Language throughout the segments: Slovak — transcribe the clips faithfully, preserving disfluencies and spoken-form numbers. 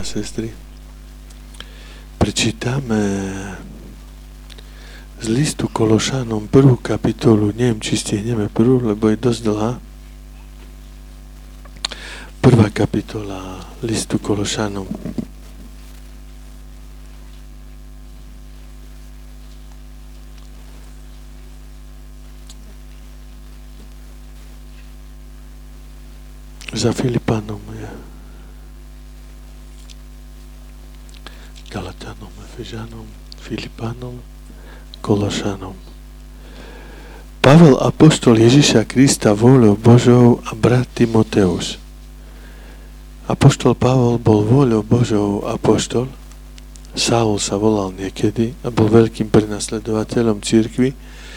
Sestry, prečítame z listu Kološanom prvú kapitolu. Neviem, či stihneme prvú, lebo je dosť dlhá. Prvá kapitola listu Kološanom. Za Filipanom je. Galatanom, Efežanom, Filipanom, Kološanom. Pavel, apoštol Ježiša Krista, vôľou Božou, a brat Timoteus. Apoštol Pavel bol vôľou Božou apoštol. Saul sa volal niekedy a bol veľkým prenasledovateľom cirkvi.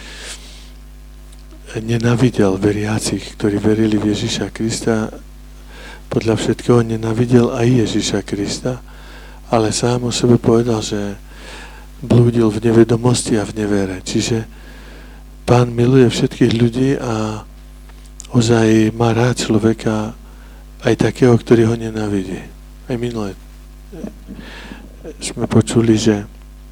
Nenávidel veriacich, ktorí verili v Ježiša Krista. Podľa všetkého nenávidel aj Ježiša Krista, ale sám o sebe povedal, že blúdil v nevedomosti a v nevere. Čiže Pán miluje všetkých ľudí a ozaj má rád človeka, aj takého, ktorý ho nenávidí. Aj minulé sme počuli, že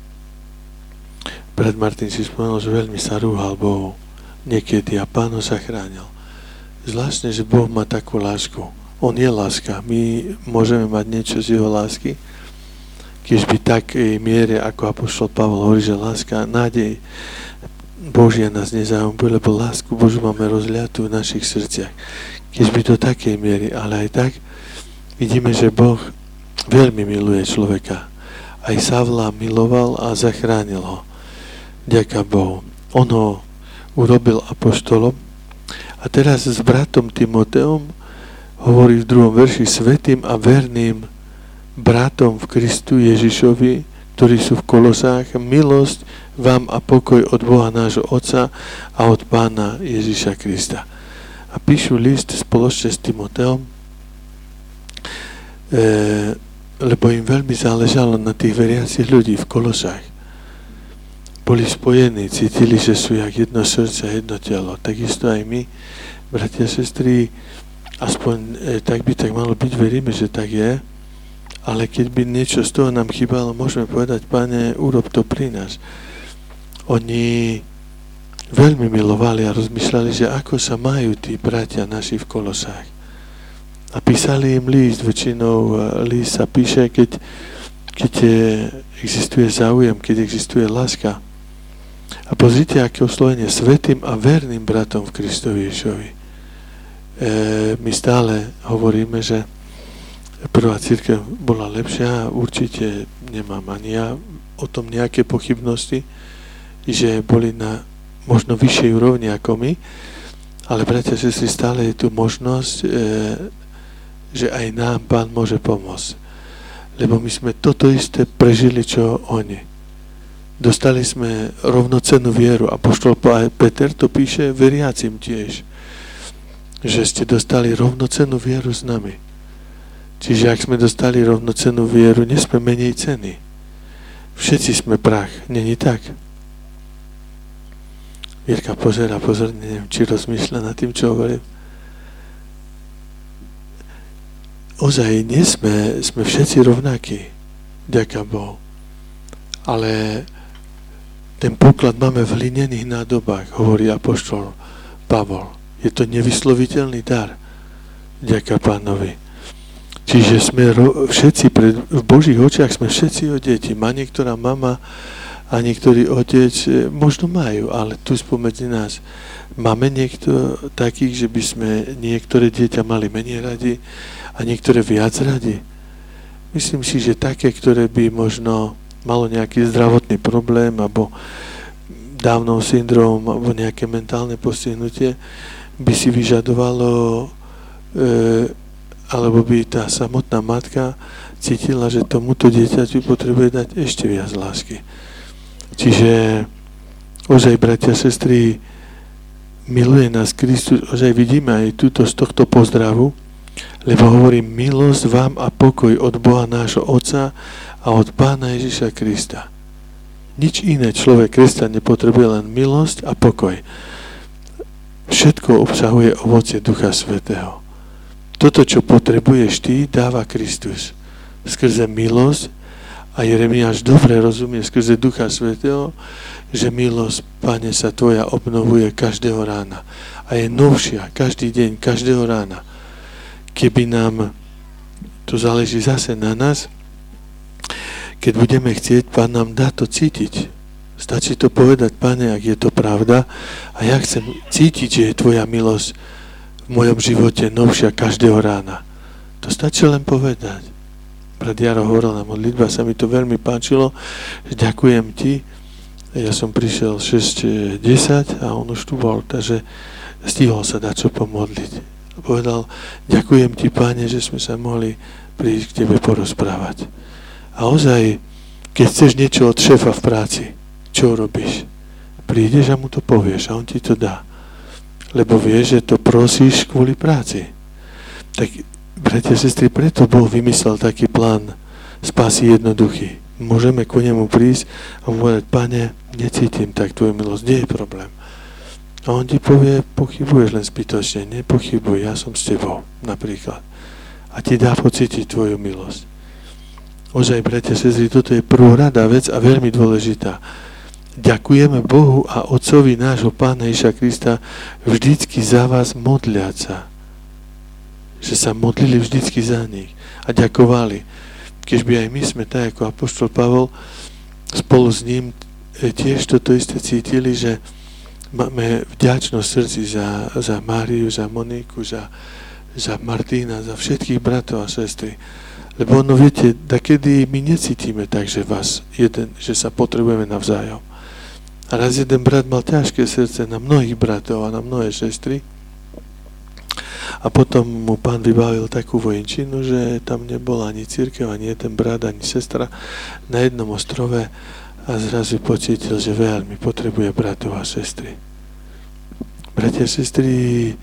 brat Martin si spomenul, že veľmi sa rúhal Bohu niekedy a Pán ho zachránil. Zvláštne, že Boh má takú lásku. On je láska. My môžeme mať niečo z jeho lásky, keď by takej miere, ako apoštol Pavel hovorí, že láska, nádej Božia nás nezaujíma, lebo lásku Božu máme rozliatú v našich srdciach. Keď by do takej miery, ale aj tak vidíme, že Boh veľmi miluje človeka. Aj Savla miloval a zachránil ho. Ďaká Bohu. On ho urobil apoštolom a teraz s bratom Timoteom hovorí v druhom verši: svätým a verným bratom v Kristu Ježišovi, ktorí sú v Kolosách, milosť vám a pokoj od Boha nášho Otca a od Pána Ježiša Krista. A píšu list spoločne s Timoteom, e, lebo im veľmi záležalo na tých veriacich ľudí v Kolosách. Boli spojení, cítili, že sú jak jedno srdce, jedno telo. Takisto aj my, bratia a sestry, aspoň e, tak by tak malo byť, veríme, že tak je. Ale keď by niečo z toho nám chýbalo, môžeme povedať: Pane, urob to pri nás. Oni veľmi milovali a rozmýšľali, že ako sa majú tí bratia naši v Kolosách. A písali im list, väčšinou list sa píše, keď, keď existuje záujem, keď existuje láska. A pozrite, aké oslovenie: svätým a verným bratom v Kristovi Ježišovi. E, my stále hovoríme, že prvá cirkev bola lepšia, určite nemám ani ja o tom nejaké pochybnosti, že boli na možno vyššej úrovni ako my, ale bratia, sestry, stále je tu možnosť, e, že aj nám Pán môže pomôcť. Lebo my sme toto isté prežili, čo oni. Dostali sme rovnocennú vieru. Apoštol Peter to píše veriacim tiež, že ste dostali rovnocennú vieru s nami. Čiže ak sme dostali rovnocennú vieru, nesme menej ceny. Všetci sme prach, není tak? Jirka pozerá pozorne, neviem, či rozmýšľa nad tým, čo hovorím. Ozaj, nie sme, sme všetci rovnakí, ďaká Bohu. Ale ten poklad máme v hlinených nádobách, hovorí apoštol Pavol. Je to nevysloviteľný dar, ďaká Pánovi. Čiže sme ro- všetci, pred, v Božích očiach sme všetci o deti. Má niektorá mama a niektorý otec, možno majú, ale tu spomedzi nás máme niekto takých, že by sme niektoré dieťa mali menej radi a niektoré viac radi. Myslím si, že také, ktoré by možno malo nejaký zdravotný problém alebo Downov syndrom alebo nejaké mentálne postihnutie, by si vyžadovalo e, alebo by tá samotná matka cítila, že tomuto dieťaťu potrebuje dať ešte viac lásky. Čiže ozaj, bratia, sestry, miluje nás Kristus. Ozaj vidíme aj túto z tohto pozdravu, lebo hovorí: milosť vám a pokoj od Boha nášho Otca a od Pána Ježiša Krista. Nič iné človek, kresťan, nepotrebuje, len milosť a pokoj. Všetko obsahuje ovocie Ducha Svätého. Toto, čo potrebuješ ty, dáva Kristus. skrze milosť a Jeremiáš dobre rozumie skrze Ducha Svätého, že milosť, Pane, sa Tvoja obnovuje každého rána a je novšia každý deň, každého rána. Keby nám, to záleží zase na nás, keď budeme chcieť, Pán nám dá to cítiť. Stačí to povedať, Pane, ak je to pravda a ja chcem cítiť, že je Tvoja milosť v mojom živote novšia každého rána. To stačí len povedať. Brat Jaro hovoril na modlitba, sa mi to veľmi páčilo, že ďakujem Ti. Ja som prišiel šesť desať a on už tu bol, takže stihol sa dať čo pomodliť. Povedal, ďakujem Ti, Pane, že sme sa mohli prísť k Tebe porozprávať. A ozaj, keď chceš niečo od šéfa v práci, čo robíš? Prídeš a mu to povieš a on ti to dá. Lebo vieš, že to prosíš kvôli práci. Tak, bratia a sestry, preto Boh vymyslel taký plán spásy jednoduchý. Môžeme ku nemu prísť a mu povedať, Pane, necítim tak tvoju milosť, nie je problém. A on ti povie, pochybuješ len zbytočne, nepochybuj, ja som s tebou, napríklad. A ti dá pocítiť tvoju milosť. Ozaj, bratia a sestry, toto je prvorada vec a veľmi dôležitá. Ďakujeme Bohu a Otcovi nášho Pána Ježiša Krista vždycky za vás modliať sa. Že sa modlili vždycky za nich a ďakovali. Keďby aj my sme tak ako apoštol Pavol spolu s ním tiež toto isté cítili, že máme vďačnosť v srdci za, za Máriu, za Moniku, za, za Martina, za všetkých bratov a sestry. Lebo ono, viete, takedy my necítime tak, že vás jeden, že sa potrebujeme navzájom. A raz jeden brat mal ťažké srdce na mnohých bratov a na mnohé sestry. A potom mu Pán vybavil takú vojenčinu, že tam nebol ani cirkev, ani jeden brat, ani sestra na jednom ostrove a zrazu pocítil, že veľmi potrebuje bratov a sestry. Bratia a sestry,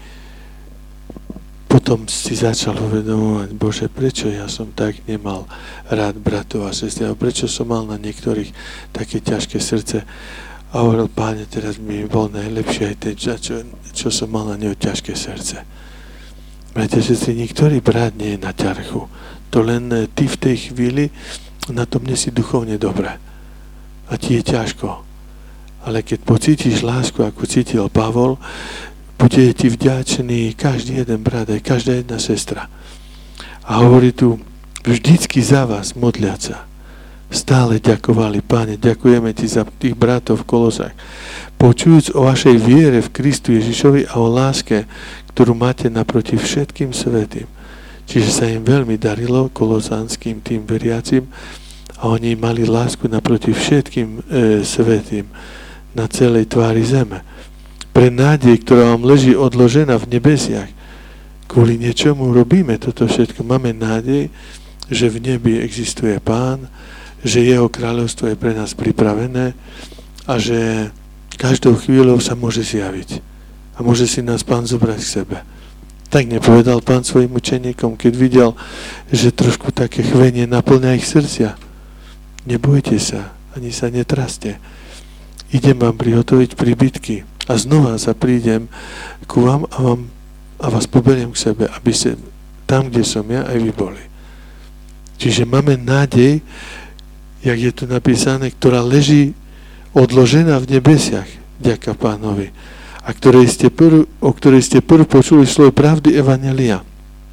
potom si začal uvedomovať, Bože, prečo ja som tak nemal rád bratov a sestry, a prečo som mal na niektorých také ťažké srdce. A hovoril, Páne, teraz mi bol najlepšie aj ten, čo, čo som mal na neho ťažké srdce. Bratia a sestry, niektorý brat nie je na ťarchu. To len ty v tej chvíli na tom nie si duchovne dobre. A ti je ťažko. Ale keď pocítiš lásku, ako cítil Pavol, bude ti vďačný každý jeden brat, aj každá jedna sestra. A hovorí tu, vždycky za vás modliať sa. Stále ďakovali, Páne, ďakujeme Ti za tých bratov v Kolosách. Počujúc o vašej viere v Kristu Ježišovi a o láske, ktorú máte naproti všetkým svätým. Čiže sa im veľmi darilo, kolosánskym tým veriacim, a oni mali lásku naproti všetkým e, svätým na celej tvári zeme. Pre nádej, ktorá vám leží odložená v nebesiach. Kvôli niečomu robíme toto všetko. Máme nádej, že v nebi existuje Pán, že jeho kráľovstvo je pre nás pripravené a že každou chvíľou sa môže zjaviť a môže si nás Pán zobrať k sebe. Tak nepovedal Pán svojim učeníkom, keď videl, že trošku také chvenie naplňa ich srdcia. Nebojte sa, ani sa netraste. Idem vám prihotoviť príbytky a znova sa prídem ku vám a, vám a vás poberiem k sebe, aby ste tam, kde som ja, aj vy boli. Čiže máme nádej, jak je tu napísané, ktorá leží odložená v nebesiach, ďaká Pánovi, a ktorej ste prv, o ktorej ste prv počuli slovo pravdy Evanjelia.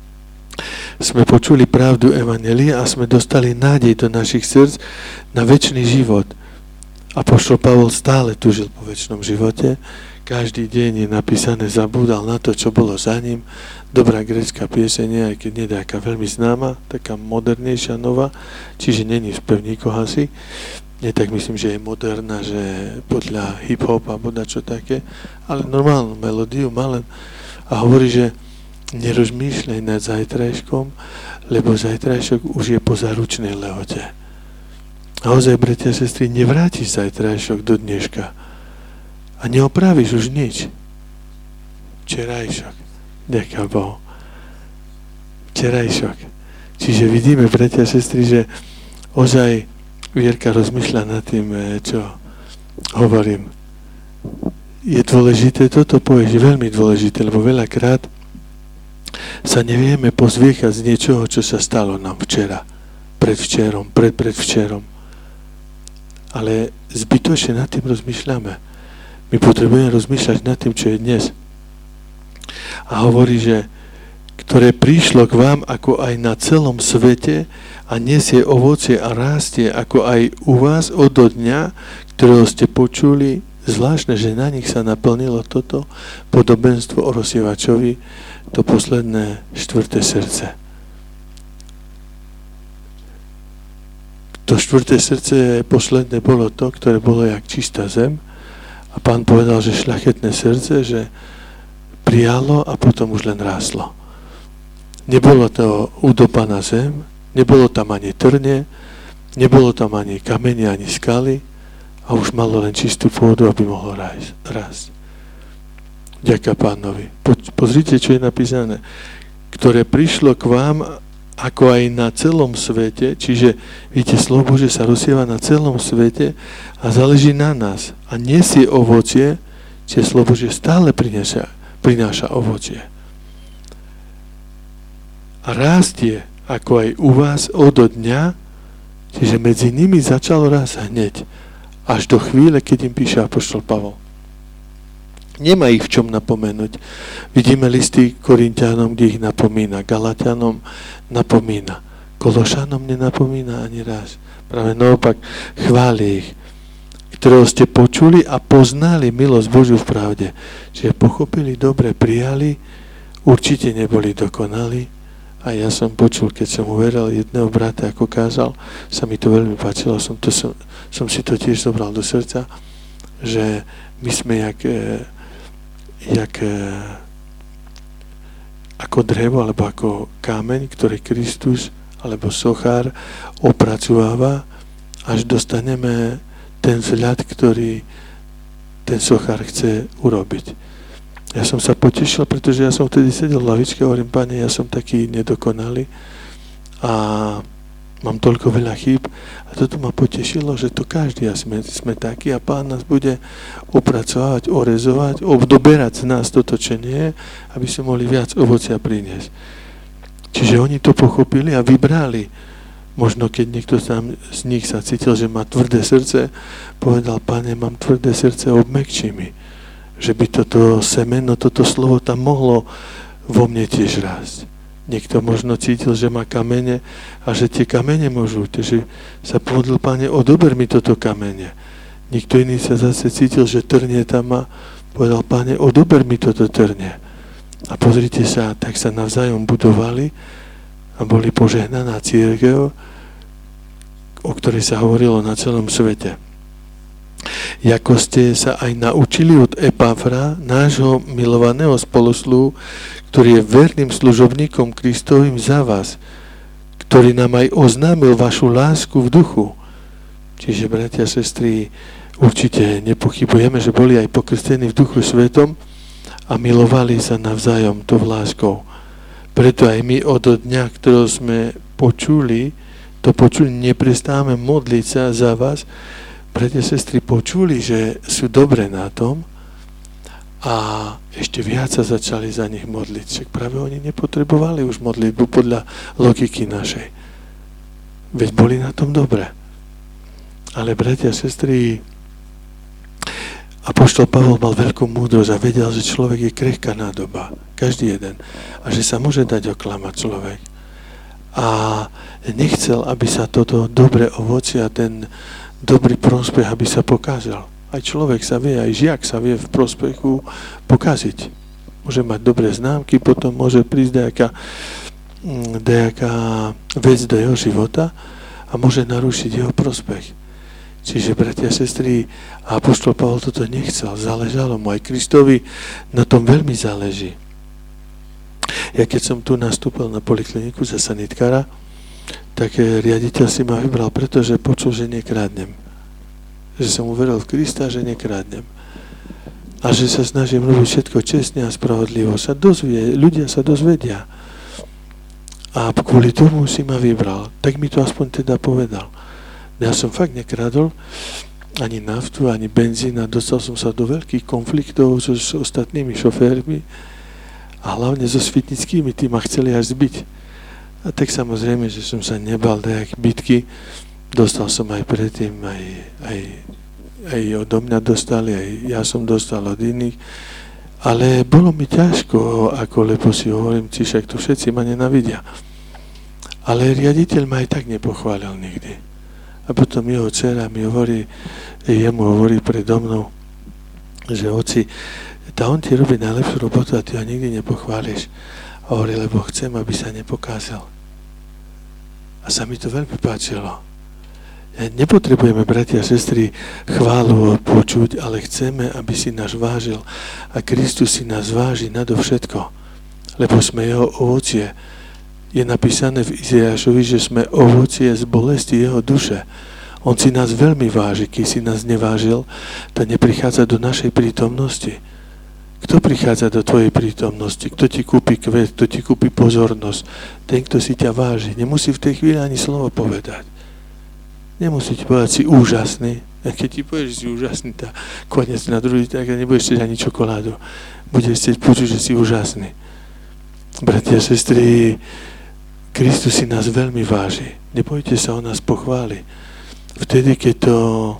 Sme počuli pravdu Evanjelia a sme dostali nádej do našich srdc na večný život. Apoštol Pavol stále túžil po večnom živote. Každý deň je napísané, zabúdal na to, čo bolo za ním. Dobrá grécka pieseň, aj keď nie je taká veľmi známa, taká modernejšia, nová, čiže není z pevníkoch asi. Nie tak myslím, že je moderná, že podľa hip-hop a boda čo také, ale normálnu melódiu má len a hovorí, že nerozmýšľaj nad zajtrajškom, lebo zajtrajšok už je po zaručnej lehote. A ozaj, bratia a sestry, nevrátiš zajtrajšok do dneška a neopravíš už nič. Včerajšok. Ďakujem Bohu. Včerajšok. Čiže vidíme, bratia a sestry, že ozaj Vierka rozmýšľa nad tým, čo hovorím. Je dôležité, toto povieš, je veľmi dôležité, lebo veľakrát sa nevieme pozviechať z niečoho, čo sa stalo nám včera. predvčerom, pred predvčerom. Ale zbytočne nad tým rozmýšľame. My potrebujeme rozmýšľať nad tým, čo je dnes. A hovorí, že ktoré prišlo k vám ako aj na celom svete a nesie ovocie a rastie ako aj u vás od dňa, ktorého ste počuli, zvláštne, že na nich sa naplnilo toto podobenstvo o rozsievačovi, to posledné štvrté srdce. To štvrté srdce posledné bolo to, ktoré bolo jak čistá zem a Pán povedal, že šľachetné srdce, že prijalo a potom už len ráslo. Nebolo to udopaná zem, nebolo tam ani trne, nebolo tam ani kamene, ani skaly a už malo len čistú pôdu, aby mohlo rásť. Ďakujem Pánovi. Pozrite, čo je napísané. Ktoré prišlo k vám ako aj na celom svete, čiže vidíte, slovo Bože sa rozsieva na celom svete a záleží na nás a nesie ovocie, čiže slovo Bože stále prináša, prináša ovocie. A rastie ako aj u vás od dňa, čiže medzi nimi začalo rásť hneď, až do chvíle, keď im píše apoštol Pavol. Nemá ich v čom napomenúť. Vidíme listy Korinťanom, kde ich napomína. Galatianom napomína. Kološanom nenapomína ani raz. Práve naopak chváli ich, ktorého ste počuli a poznali milosť Božiu v pravde. Čiže pochopili, dobre prijali, určite neboli dokonali. A ja som počul, keď som uveril jedného brata, ako kázal, sa mi to veľmi páčilo, som, to, som, som si to tiež zobral do srdca, že my sme jak... jak ako drevo, alebo ako kámeň, ktorý Kristus, alebo sochár opracováva, až dostaneme ten vzhľad, ktorý ten sochár chce urobiť. Ja som sa potešil, pretože ja som vtedy sedel v lavičke a hovorím, Pane, ja som taký nedokonalý a mám toľko veľa chýb a toto ma potešilo, že to každý a sme, sme takí a Pán nás bude opracovať, orezovať, obdoberať z nás toto, čo nie je, aby sme mohli viac ovocia priniesť. Čiže oni to pochopili a vybrali. Možno keď niekto tam z nich sa cítil, že má tvrdé srdce, povedal, Pane, mám tvrdé srdce, obmekči mi, že by toto semeno, toto slovo tam mohlo vo mne tiež rásť. Niekto možno cítil, že má kamene a že tie kamene môžu, že sa pomodlil, Pane, odober mi toto kamene. Niekto iný sa zase cítil, že trnie tam má, povedal, Pane, odober mi toto trnie. A pozrite sa, tak sa navzájom budovali a boli požehnaná cirkev, o ktorej sa hovorilo na celom svete. Jako ste sa aj naučili od Epafra, nášho milovaného spolosluhu, ktorý je verným služobníkom Kristovým za vás, ktorý nám aj oznámil vašu lásku v duchu. Čiže, bratia a sestry, určite nepochybujeme, že boli aj pokrstení v duchu svetom a milovali sa navzájom tou láskou. Preto aj my od dňa, ktorého sme počuli, to počuli, neprestávame modliť sa za vás. Bratia a sestry, počuli, že sú dobre na tom a ešte viac sa začali za nich modliť. Však práve oni nepotrebovali už modlitbu podľa logiky našej. Veď boli na tom dobre. Ale bratia a sestry, apoštol Pavol mal veľkú múdrosť a vedel, že človek je krehká nádoba. Každý jeden. A že sa môže dať oklamať človek. A nechcel, aby sa toto dobré ovocie a ten dobrý prospech, aby sa pokázal. Aj človek sa vie, aj žiak sa vie v prospechu pokaziť. Môže mať dobré známky, potom môže prísť nejaká, nejaká vec do jeho života a môže narušiť jeho prospech. Čiže, bratia a sestry, apoštol Pavol toto nechcel, záležalo mu. Aj Kristovi na tom veľmi záleží. Ja keď som tu nastúpil na polikliniku za sanitkára, tak riaditeľ si ma vybral, pretože počul, že nekrádnem. Že som uveril v Krista, že nekrádnem. A že sa snažím robiť všetko čestne a spravodlivo. Sa dozvie, ľudia sa dozvedia. A kvôli tomu si ma vybral. Tak mi to aspoň teda povedal. Ja som fakt nekradol ani naftu, ani benzín a dostal som sa do veľkých konfliktov so, s ostatnými šoférmi a hlavne so Svitnickými, tí ma chceli až zbiť. A tak samozrejme, že som sa nebal dajak bitky. Dostal som aj predtým, aj, aj, aj odo mňa dostali, aj ja som dostal od iných. Ale bolo mi ťažko, ako lebo si hovorím, či však to všetci ma nenavidia. Ale riaditeľ ma aj tak nepochválil nikdy. A potom jeho dcera mi hovorí, jemu hovorí predo mnou, že oci, tá on ti robí najlepšiu robotu a ty ho nikdy nepochváliš. A hovorí, lebo chcem, aby sa nepokázal. A sa mi to veľmi páčilo. Nepotrebujeme, bratia a sestry, chválu počuť, ale chceme, aby si nás vážil. A Kristus si nás váži nadovšetko, lebo sme jeho ovocie. Je napísané v Izaiášovi, že sme ovocie z bolesti jeho duše. On si nás veľmi váži. Keď si nás nevážil, tak neprichádza do našej prítomnosti. Kto prichádza do tvojej prítomnosti? Kto ti kúpi kvet? Kto ti kúpi pozornosť? Ten, kto si ťa váži. Nemusí v tej chvíli ani slovo povedať. Nemusí ti povedať, si úžasný. A keď ti povieš, že si úžasný, tak konec na druhý, tak nebudeš chcieť ani čokoládu. Budeš chcieť počuť, že si úžasný. Bratia a sestry, Kristus si nás veľmi váži. Nebojte sa o nás pochváli. Vtedy, keď to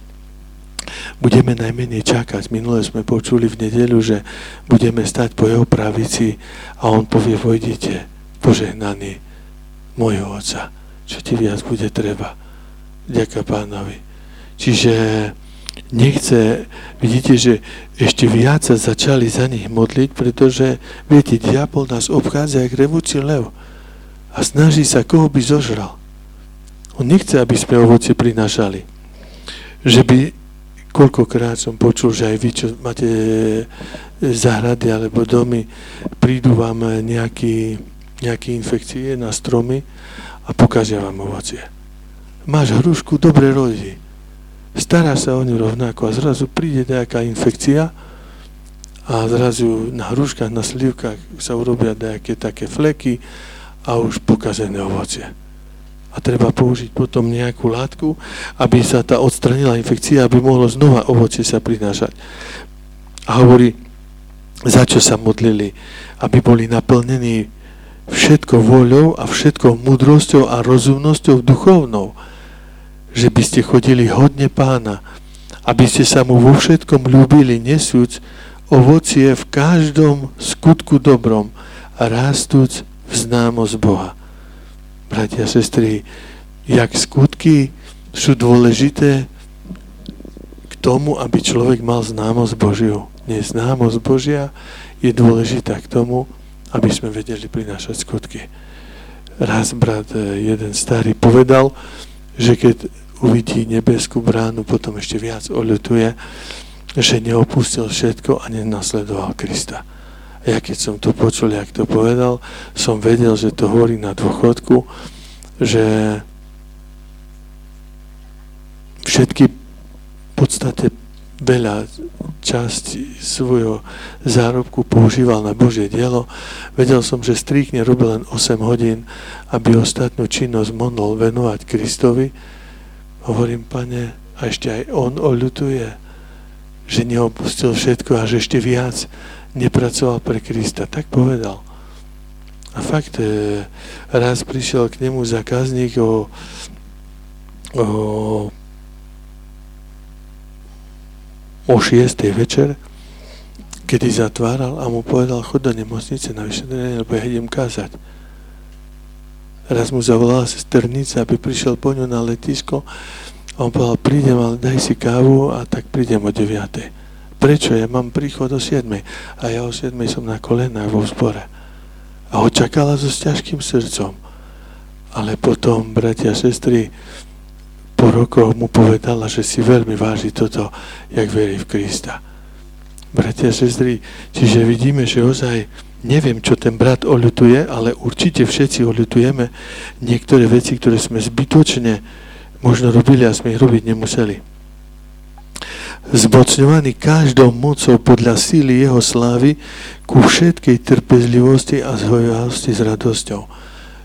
budeme najmenej čakať. Minule sme počuli v nedeľu, že budeme stať po jeho pravici a on povie, vojdite, požehnaný môjho Otca. Čo ti viac bude treba? Ďaká Pánovi. Čiže nechce, vidíte, že ešte viac sa začali za nich modliť, pretože, viete, diabol nás obchádza jak revúci lev a snaží sa, koho by zožral. On nechce, aby sme ovocie prinášali. Že by, koľkokrát som počul, že aj vy, čo máte záhrady alebo domy, prídu vám nejaké, nejaké infekcie na stromy a pokažia vám ovocie. Máš hrušku, dobre rodí. Stará sa o ňu rovnako a zrazu príde nejaká infekcia a zrazu na hruškách, na slivkách sa urobia nejaké také fleky a už pokazené ovocie. A treba použiť potom nejakú látku, aby sa tá odstranila infekcia, aby mohlo znova ovocie sa prinášať. A hovorí, za čo sa modlili, aby boli naplnení všetko voľou a všetko múdrosťou a rozumnosťou duchovnou. Že by ste chodili hodne Pána, aby ste sa mu vo všetkom ľúbili, nesúc ovocie v každom skutku dobrom a rastúc v známosť Boha. Bratia a sestry, jak skutky sú dôležité k tomu, aby človek mal známosť Božiu. Nie, známosť Božia je dôležitá k tomu, aby sme vedeli prinášať skutky. Raz brat jeden starý povedal, že keď uvidí nebeskú bránu, potom ešte viac oľutuje, že neopustil všetko a nenasledoval Krista. A ja keď som to počul, jak to povedal, som vedel, že to hovorí na dôchodku, že všetky v podstate veľa časti svojho zárobku používal na Božie dielo. Vedel som, že striktne robil len osem hodín, aby ostatnú činnosť mohol venovať Kristovi. Hovorím, Pane, a ešte aj on oľutuje, že neopustil všetko a že ešte viac nepracoval pre Krista. Tak povedal. A fakt, raz prišiel k nemu zákazník o, o, o šiestej večer, kedy zatváral a mu povedal, chod do nemocnice na vyšetrenie, lebo ja idem kázať. Raz mu zavolala sesternica, aby prišiel po ňu na letisko a on povedal, prídem, ale daj si kávu a tak prídem o deviatej. Prečo? Ja mám príchod o siedmej a ja o siedmej som na kolenách vo zbore. A ho čakala so ťažkým srdcom. Ale potom, bratia a sestry, po rokoch mu povedala, že si veľmi váži toto, jak verí v Krista. Bratia a sestry, čiže vidíme, že ozaj neviem, čo ten brat oľutuje, ale určite všetci oľutujeme niektoré veci, ktoré sme zbytočne možno robili a sme ich robiť nemuseli. Zmocňovaný každou mocou podľa síly jeho slávy ku všetkej trpezlivosti a zhovivosti s radosťou. E,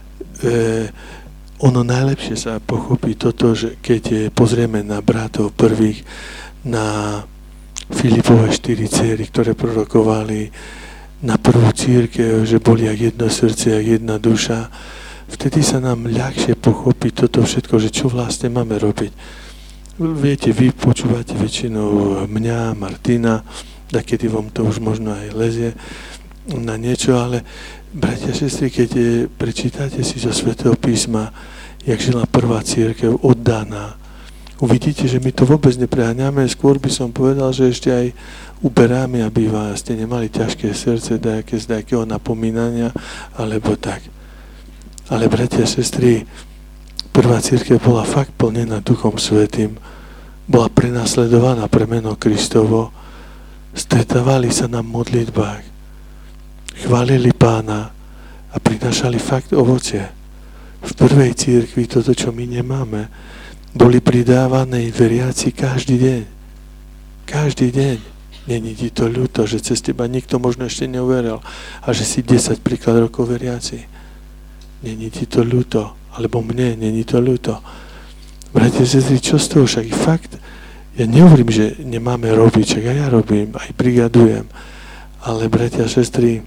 ono najlepšie sa pochopí toto, že keď pozrieme na bratov prvých, na Filipove štyri dcéry, ktoré prorokovali, na prvú cirkev, že boli jak jedno srdce, jak jedna duša. vtedy sa nám ľahšie pochopí toto všetko, že čo vlastne máme robiť. Viete, vy počúvate väčšinou mňa, Martina, takedy vám to už možno aj lezie na niečo, ale bratia a sestry, keď prečítate si zo Svätého písma, jak žila prvá cirkev oddaná, uvidíte, že my to vôbec nepreháňame, skôr by som povedal, že ešte aj uberáme, aby vás ste nemali ťažké srdce, dajaké z dajakého napomínania, alebo tak. Ale bratia a sestry, prvá cirkev bola fakt plnená Duchom Svätým, bola prenasledovaná pre meno Kristovo, stretávali sa na modlitbách, chválili Pána a prinášali fakt ovocie. V prvej cirkvi toto, čo my nemáme, boli pridávané veriaci každý deň. Každý deň. Není ti to ľúto, že cez teba nikto možno ešte neuveril a že si desať príklad rokov veriaci. Není ti to ľúto, alebo mne není to ľúto. Bratia, sestry, čo z toho? Však fakt, ja nehovorím, že nemáme robiť, však aj ja robím, aj brigadujem, ale bratia, sestry,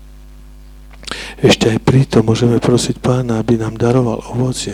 ešte aj pri tom môžeme prosiť Pána, aby nám daroval ovocie.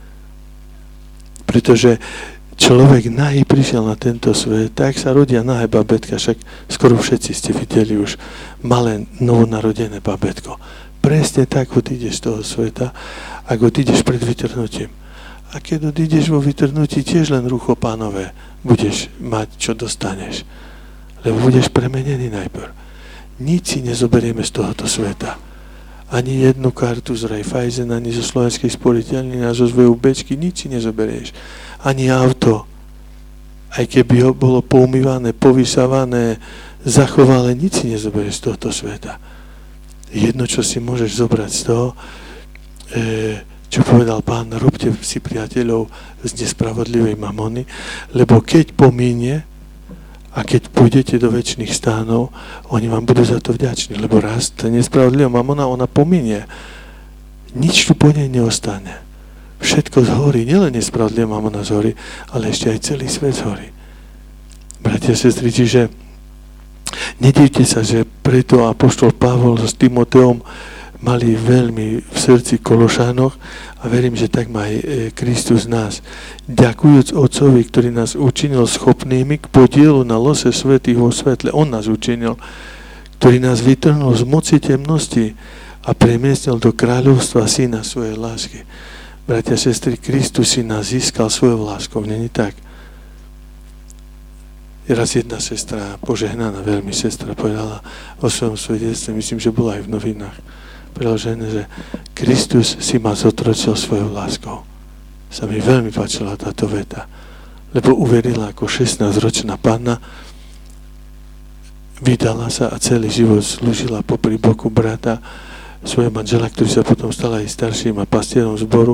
Pretože človek nahý prišiel na tento svet, tak sa rodia nahé babetka, však skoro všetci ste videli už malé novonarodené babetko. Presne tak odídeš z toho sveta, ako odídeš pred vytrhnutím. A keď odídeš vo vytrhnutí, tiež len rucho Pánové budeš mať, čo dostaneš. Lebo budeš premenený najprv. Nič si nezoberieme z tohoto sveta. Ani jednu kartu z Raiffeisen, ani zo Slovenskej sporiteľne, ani zo vé ú béčky, nič si nezoberieš. Ani auto. Aj keby ho bolo poumývané, povysávané, zachovalé, nič si nezoberieš z tohoto sveta. Jedno, čo si môžeš zobrať z toho, e, čo povedal Pán, robte si priateľov z nespravodlivej mamony, lebo keď pomínie a keď pôjdete do večných stánov, oni vám budú za to vďační, lebo raz tá nespravodlivá mamona, ona pomínie. Nič tu po nej neostane. Všetko zhorí, nielen nespravodlivá mamona zhorí, ale ešte aj celý svet zhorí. Bratia, sestry, čiže nedivte sa, že preto apoštol Pavol s Timoteom mali veľmi v srdci Kološánoch a verím, že tak má aj Kristus nás. Ďakujúc Otcovi, ktorý nás učinil schopnými k podielu na lose svätých vo svetle. On nás učinil, ktorý nás vytrhnul z moci temnosti a premiestnil do kráľovstva Syna svojej lásky. Bratia, sestry, Kristus si nás získal svojou láskou, není tak? Raz jedna sestra, požehnaná veľmi sestra, povedala o svojom svedectve, myslím, že bola aj v novinách, preložené, že Kristus si ma zotročil svojou láskou. Sa mi veľmi páčila táto veta, lebo uverila ako šestnásťročná panna, vydala sa a celý život slúžila popri boku brata svojho manžela, ktorý sa potom stal aj starším a pastierom zboru.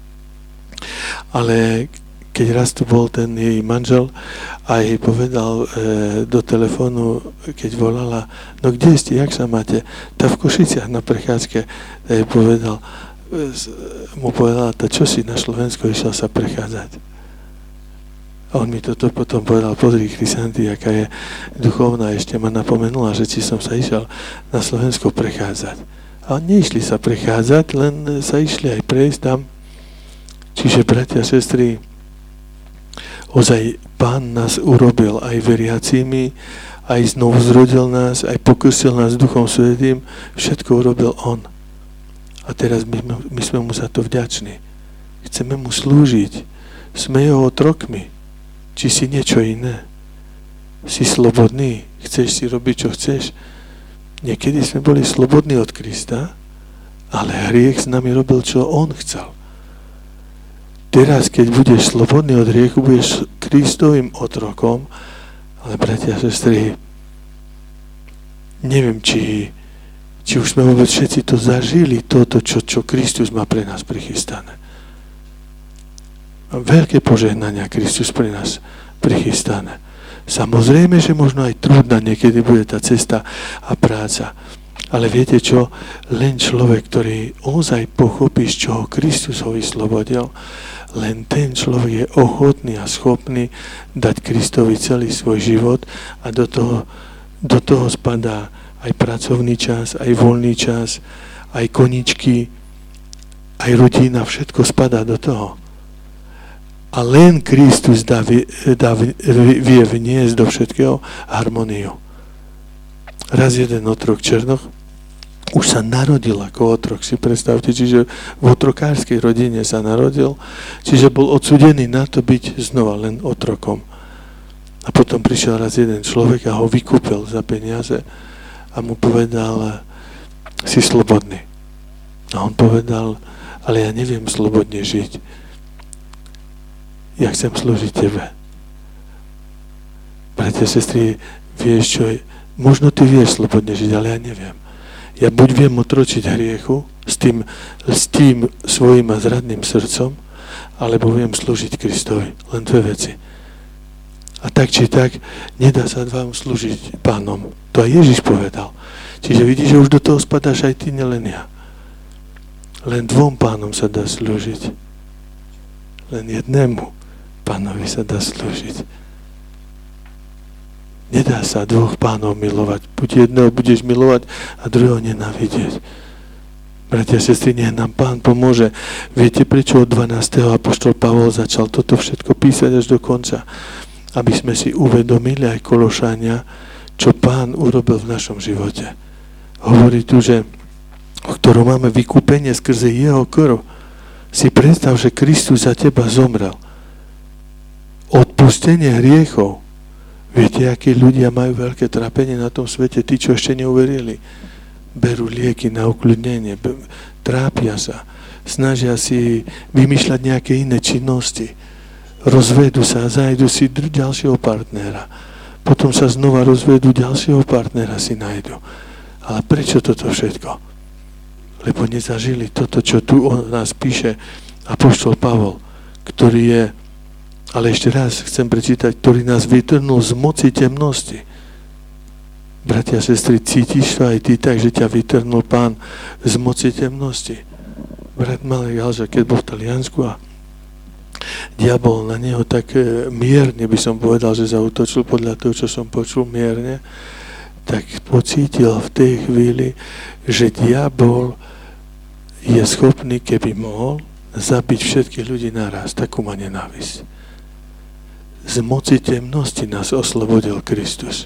Ale keď raz tu bol ten jej manžel a jej povedal e, do telefónu, keď volala, no kde ste, jak sa máte? Tá v Košiciach na prechádzke, a jej povedal, e, mu povedala, tá čo si na Slovensku išiel sa prechádzať? A on mi toto potom povedal, pozri, Chrysanty, aká je duchovná, ešte ma napomenula, že či som sa išiel na Slovensko prechádzať. A neišli sa prechádzať, len sa išli aj prejsť tam. Čiže, bratia a sestry, ozaj Pán nás urobil aj veriacimi, aj znovu zrodil nás, aj pokrsil nás Duchom Svätým, všetko urobil On. A teraz my, my sme mu za to vďační. Chceme mu slúžiť. Sme jeho otrokmi. Či si niečo iné. Si slobodný. Chceš si robiť, čo chceš. Niekedy sme boli slobodní od Krista, ale hriech s nami robil, čo on chcel. Teraz, keď budeš slobodný od hriechu, budeš Kristovým otrokom, ale bratia a sestry, neviem, či, či už sme vôbec všetci to zažili, toto, čo, čo Kristus má pre nás prichystané. Veľké požehnania Kristus pre nás prichystané. Samozrejme, že možno aj trudná niekedy bude tá cesta a práca. Ale viete čo? Len človek, ktorý ozaj pochopí, z čoho Kristus ho vyslobodil, len ten človek je ochotný a schopný dať Kristovi celý svoj život a do toho, do toho spadá aj pracovný čas, aj voľný čas, aj koničky, aj rodina, všetko spadá do toho. A len Kristus dá, dá, vie vniesť do všetkého harmóniu. Raz jeden otrok Černoch už sa narodil ako otrok, si predstavte, čiže v otrokárskej rodine sa narodil, čiže bol odsúdený na to byť znova len otrokom. A potom prišiel raz jeden človek a ho vykúpil za peniaze a mu povedal, si slobodný. A on povedal, ale ja neviem slobodne žiť. Ja chcem slúžiť tebe. Bratia, sestry, vieš čo je? Možno ty vieš slobodne žiť, ale ja neviem. Ja buď viem otročiť hriechu s tým, s tým svojím a zradným srdcom, alebo viem slúžiť Kristovi. Len dve veci. A tak či tak, nedá sa vám slúžiť pánom. To aj Ježiš povedal. Čiže vidíš, že už do toho spadáš aj ty, nielen ja. Len dvom pánom sa dá slúžiť. Len jednému pánovi sa dá slúžiť. Nedá sa dvoch pánov milovať. Buď jedného budeš milovať a druhého nenávidieť. Bratia a sestry, nech nám Pán pomôže. Viete, prečo od dvanásteho apoštol Pavol začal toto všetko písať až do konca? Aby sme si uvedomili aj Kološania, čo Pán urobil v našom živote. Hovorí tu, že v ktorom máme vykúpenie skrze jeho krv. Si predstav, že Kristus za teba zomrel. Odpustenie hriechov. Viete, akí ľudia majú veľké trápenie na tom svete, tí, čo ešte neuverili. Berú lieky na ukľudnenie, trápia sa, snažia si vymýšľať nejaké iné činnosti. Rozvedú sa a zajdu si ďalšieho partnera. Potom sa znova rozvedú, ďalšieho partnera si nájdu. Ale prečo toto všetko? Lebo nezažili toto, čo tu o nás píše apoštol Pavol, ktorý je, ale ešte raz chcem prečítať, ktorý nás vytrhnul z moci temnosti. Bratia a sestry, cítiš to aj ty tak, že ťa vytrhnul Pán z moci temnosti? Brat Malek Alža, keď bol v Taliansku a diabol na neho tak mierne, by som povedal, že zaútočil podľa toho, čo som počul mierne, tak pocítil v tej chvíli, že diabol je schopný, keby mohol, zabiť všetkých ľudí naraz. Takú má nenávisť. Z moci temnosti nás oslobodil Kristus.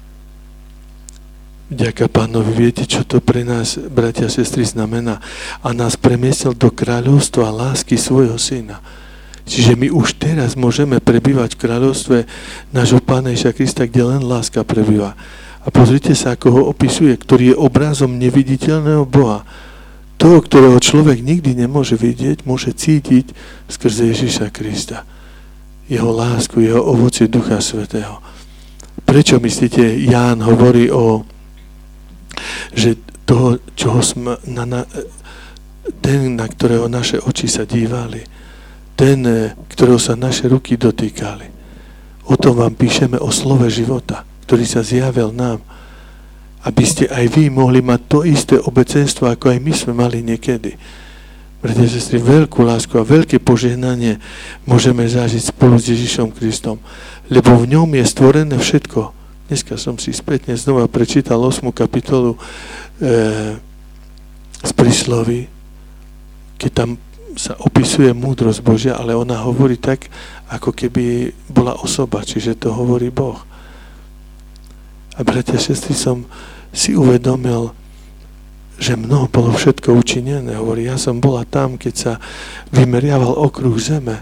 Vďaka Pánovi, viete, čo to pre nás, bratia a sestry, znamená? A nás premiestil do kráľovstva lásky svojho syna. Čiže my už teraz môžeme prebývať v kráľovstve nášho Pána Ježiša Krista, kde len láska prebýva. A pozrite sa, ako ho opisuje, ktorý je obrazom neviditeľného Boha. Toho, ktorého človek nikdy nemôže vidieť, môže cítiť skrze Ježiša Krista. Jeho lásku, jeho ovocie Ducha Svätého. Prečo myslíte, Ján hovorí o, že toho, čoho sme, na, na, ten, na ktorého naše oči sa dívali, ten, ktorého sa naše ruky dotýkali. O tom vám píšeme, o slove života, ktorý sa zjavil nám, aby ste aj vy mohli mať to isté obecenstvo, ako aj my sme mali niekedy. Bratia a sestry, veľkú lásku a veľké požehnanie môžeme zažiť spolu s Ježišom Kristom, lebo v ňom je stvorené všetko. Dneska som si spätne znova prečítal ôsmu kapitolu e, z prísloví, keď tam sa opisuje múdrosť Božia, ale ona hovorí tak, ako keby bola osoba, čiže to hovorí Boh. A bratia a sestry, som si uvedomil, že mnoho bolo všetko učinené. Hovorí, ja som bola tam, keď sa vymeriaval okruh zeme.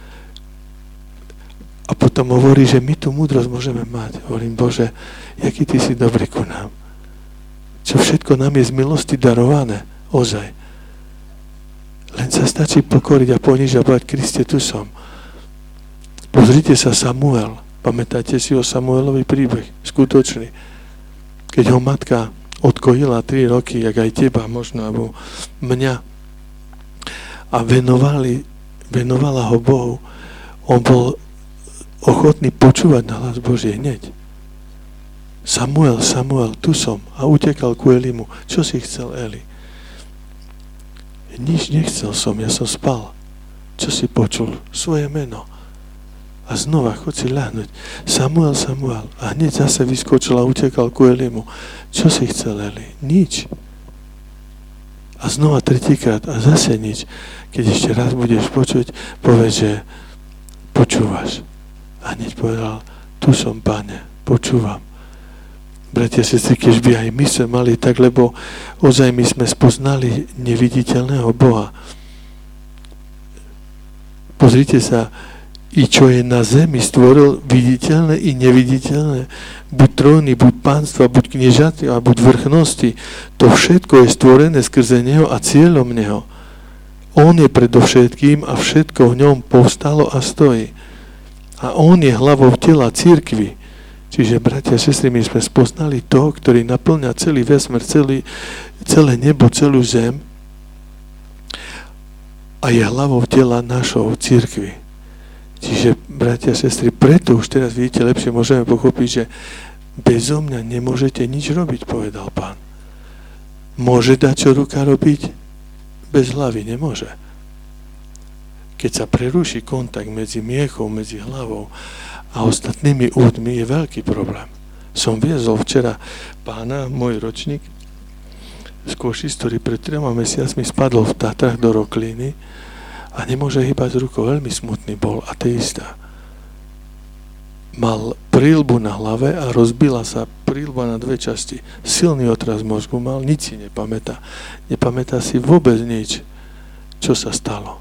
A potom hovorí, že my tú múdrosť môžeme mať. Hovorím, Bože, jaký ty si dobrý ku nám. Čo všetko nám je z milosti darované. Ozaj. Len sa stačí pokoriť a ponižovať, Kriste, tu som. Pozrite sa, Samuel. Pamätáte si o Samuelovi príbeh? Skutočný. Keď ho matka odkojila tri roky, jak aj teba možno, alebo mňa, a venovali, venovala ho Bohu, on bol ochotný počúvať na hlas Boží hneď. Samuel, Samuel, tu som. A utekal ku Elimu. Čo si chcel, Eli? Nič nechcel som, ja som spal. Čo si počul? Svoje meno. A znova chod si ľahnuť. Samuel, Samuel. A hneď zase vyskočil a utekal ku Elimu. Čo si chcel, Eli? Nič. A znova tretíkrát a zase nič. Keď ešte raz budeš počuť, povedz, že počúvaš. A hneď povedal, tu som, Pane, počúvam. Bratia, sestry, keď by aj my sme mali tak, lebo ozaj my sme spoznali neviditeľného Boha. Pozrite sa, i čo je na zemi stvoril viditeľné i neviditeľné. Buď tróny, buď pánstva, buď kniežatia, buď vrchnosti. To všetko je stvorené skrze Neho a cieľom Neho. On je predovšetkým a všetko v ňom povstalo a stojí. A On je hlavou tela cirkvi. Čiže, bratia a sestry, my sme spoznali toho, ktorý naplňa celý vesmír, celý, celé nebo, celú zem a je hlavou tela našou cirkvi. Čiže, bratia a sestry, preto už teraz vidíte, lepšie môžeme pochopiť, že bezo mňa nemôžete nič robiť, povedal Pán. Môže dať, čo ruka robiť? Bez hlavy nemôže. Keď sa preruší kontakt medzi miechou, medzi hlavou a ostatnými údmi, je veľký problém. Som viezol včera pána, môj ročník, z Košic, ktorý pred troma mesiacmi spadol v Tatrách do rokliny a nemôže hýbať rukou. Veľmi smutný bol, ateista. Mal príľbu na hlave a rozbila sa príľba na dve časti. Silný otras mozgu mal, nič si nepamätá. Nepamätá si vôbec nič, čo sa stalo.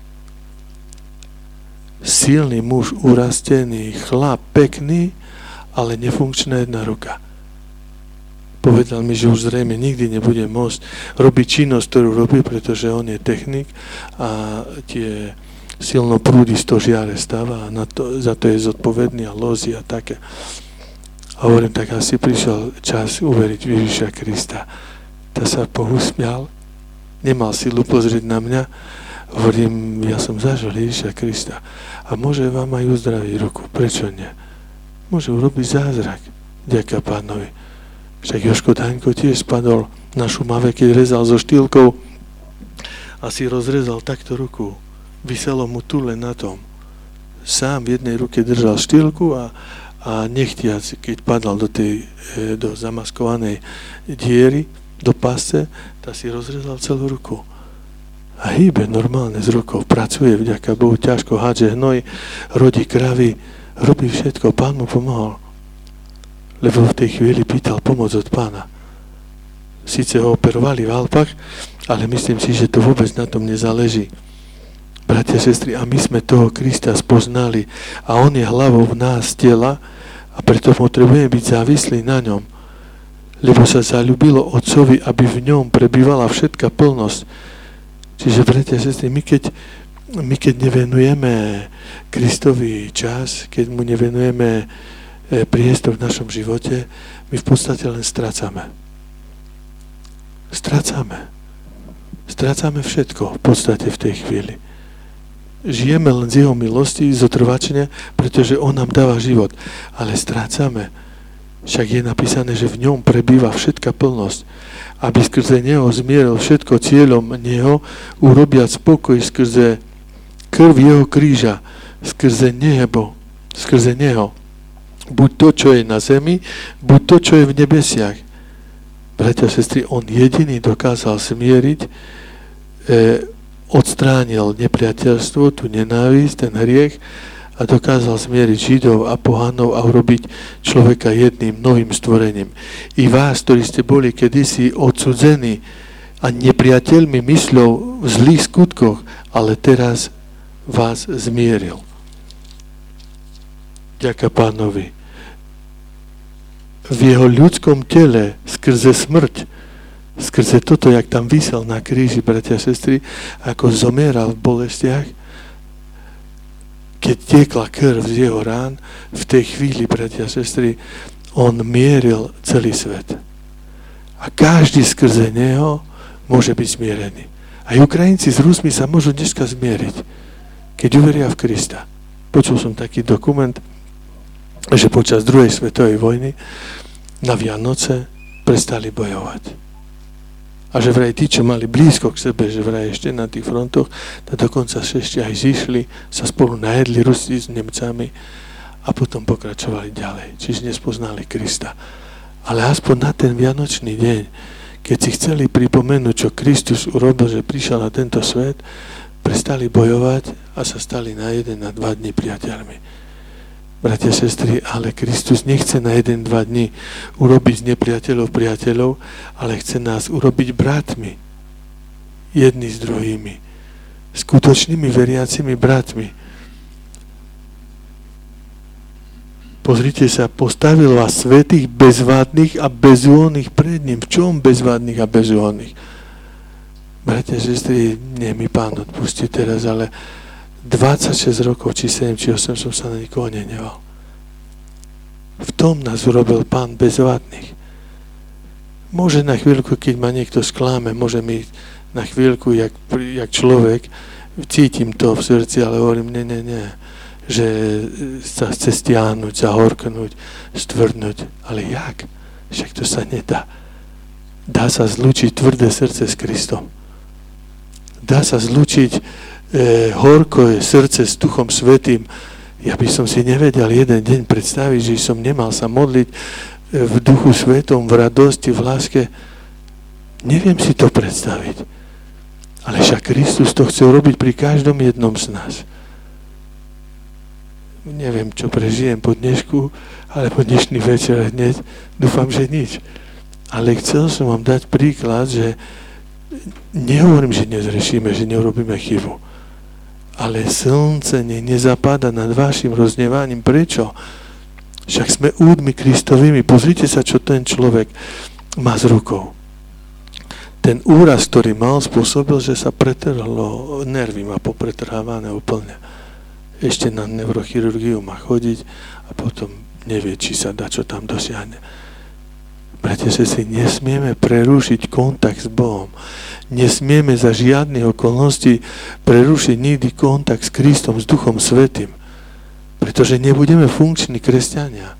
Silný muž, urastený, chlap, pekný, ale nefunkčná jedna ruka. Povedal mi, že už zrejme nikdy nebude môcť robiť činnosť, ktorú robí, pretože on je technik a tie silno prúdy z toho žiare stáva a na to, za to je zodpovedný a lozí a také. A hovorím, tak asi prišiel čas uveriť v Ježiša Krista. Ta sa pohusmial, nemal silu pozrieť na mňa. Hovorím, ja som zažil Ježiša Krista a môže vám aj uzdraviť ruku. Prečo nie? Môže urobiť zázrak. Ďaká Pánovi. Však Jožko Daňko tiež spadol na Šumave, keď rezal so štýlkou a si rozrezal takto ruku. Vyselo mu tu len na tom. Sám v jednej ruke držal štýlku a, a nechtiac, keď padal do tej do zamaskovanej diery, do pasce, tak si rozrezal celú ruku. A hýbe normálne z rukou, pracuje, vďaka Bohu, ťažko hádže hnoj, rodí kravy, robí všetko, Pán mu pomohol. Lebo v tej chvíli pýtal pomoc od Pána. Sice ho operovali v Alpách, ale myslím si, že to vôbec na tom nezáleží. Bratia a sestry, a my sme toho Krista spoznali a on je hlavou v nás tela a preto potrebujeme byť závislí na ňom. Lebo sa zaľúbilo Otcovi, aby v ňom prebývala všetká plnosť. Čiže, bratia a sestry, my keď, my keď nevenujeme Kristovi čas, keď mu nevenujeme priestor v našom živote, my v podstate len strácame. Strácame. Strácame všetko v podstate v tej chvíli. Žijeme len z jeho milosti, zotrvačne, pretože on nám dáva život. Ale strácame. Však je napísané, že v ňom prebýva všetká plnosť. Aby skrze neho zmieril všetko cieľom neho, urobiať spokoj skrze krv jeho kríža, skrze nebo, skrze neho. Buď to, čo je na zemi, buď to, čo je v nebesiach. Bratia a sestry, on jediný dokázal zmieriť, e, odstránil nepriateľstvo, tú nenávisť, ten hriech a dokázal zmieriť Židov a pohanov a urobiť človeka jedným novým stvorením. I vás, ktorí ste boli kedysi odsudzení a nepriateľmi mysľou v zlých skutkoch, ale teraz vás zmieril. Ďaká Pánovi. V jeho ľudskom tele, skrze smrť, skrze toto, jak tam visel na kríži, bratia a sestry, ako zomieral v bolestiach, keď tiekla krv z jeho rán, v tej chvíli, bratia a sestry, on mieril celý svet. A každý skrze neho môže byť zmierený. Aj Ukrajinci s Rusmi sa môžu dneska zmieriť, keď uveria v Krista. Počul som taký dokument, že počas druhej svetovej vojny na Vianoce prestali bojovať. A že vraj tí, čo mali blízko k sebe, že vraj ešte na tých frontoch, tak dokonca sa ešte aj zišli, sa spolu najedli Rusi s Nemcami a potom pokračovali ďalej. Čiže nespoznali Krista. Ale aspoň na ten vianočný deň, keď si chceli pripomenúť, čo Kristus urobil, že prišiel na tento svet, prestali bojovať a sa stali na jeden, na dva dni priateľmi. Bratia, sestry, ale Kristus nechce na jeden, dva dni urobiť z nepriateľov priateľov, ale chce nás urobiť bratmi. Jedni s druhými. Skutočnými veriacimi bratmi. Pozrite sa, postavil vás svätých, bezvádnych a bezúhonných pred ním. V čom bezvádnych a bezúhonných? Bratia, sestry, nie mi Pán odpustí teraz, ale dvadsaťšesť rokov, či sedem, či osem som sa na nikoho neneval. V tom nás urobil Pán bezvadných. Môže na chvíľku, keď ma niekto skláme, môže mi na chvíľku, jak, jak človek, cítim to v srdci, ale hovorím, ne, ne, ne, že sa chce stiahnuť, zahorknúť, stvrdnúť. Ale jak? Však to sa nedá. Dá sa zlúčiť tvrdé srdce s Kristom. Dá sa zlúčiť E, horko srdce s Duchom Svätým. Ja by som si nevedel jeden deň predstaviť, že som nemal sa modliť v Duchu Svätom, v radosti, v láske. Neviem si to predstaviť. Ale však Kristus to chce robiť pri každom jednom z nás. Neviem, čo prežijem po dnešku, ale po dnešný večer hneď dúfam, že nič. Ale chcel som vám dať príklad, že nehovorím, že nezrešíme, že neurobíme chybu. Ale slnce nech nezapáda nad vašim roznevaním. Prečo? Však sme údmi Kristovými. Pozrite sa, čo ten človek má z rukou. Ten úraz, ktorý mal, spôsobil, že sa pretrhlo, nervy má popretrhávané úplne. Ešte na neurochirurgiu má chodiť a potom nevie, či sa dá, čo tam dosiahne. Bratia, sestry, nesmieme prerušiť kontakt s Bohom. Nesmieme za žiadnych okolností prerušiť nikdy kontakt s Kristom, s Duchom Svätým. Pretože nebudeme funkční kresťania.